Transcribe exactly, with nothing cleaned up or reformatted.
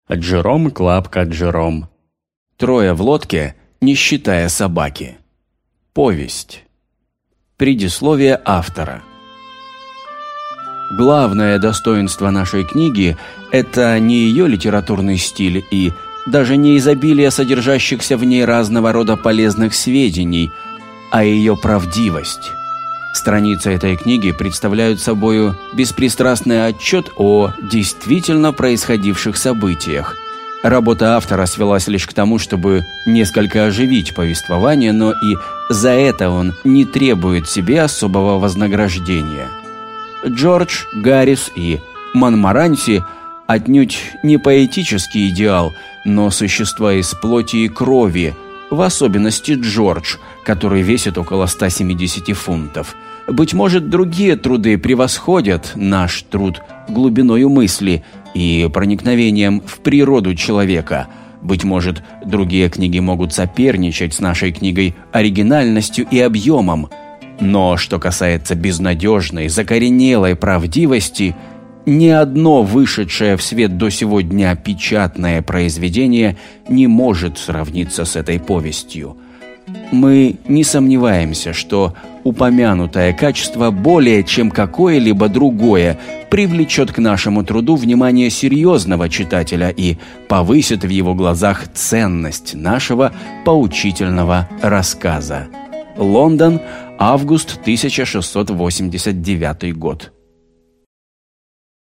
Джером Клапка Джером. Трое в лодке, не считая собаки. Повесть. Предисловие автора. Главное достоинство нашей книги – это не ее литературный стиль и даже не изобилие содержащихся в ней разного рода полезных сведений, а ее правдивость. Страницы этой книги представляют собою беспристрастный отчет о действительно происходивших событиях. Работа автора свелась лишь к тому, чтобы несколько оживить повествование, но и за это он не требует себе особого вознаграждения. Джордж, Гаррис и Монморанси отнюдь не поэтический идеал, но существа из плоти и крови, в особенности Джордж, который весит около ста семидесяти фунтов. Быть может, другие труды превосходят наш труд глубиною мысли и проникновением в природу человека. Быть может, другие книги могут соперничать с нашей книгой оригинальностью и объемом. Но что касается безнадежной, закоренелой правдивости, ни одно вышедшее в свет до сего дня печатное произведение не может сравниться с этой повестью. Мы не сомневаемся, что упомянутое качество более чем какое-либо другое привлечет к нашему труду внимание серьезного читателя и повысит в его глазах ценность нашего поучительного рассказа. Лондон, август тысяча шестьсот восемьдесят девятый год.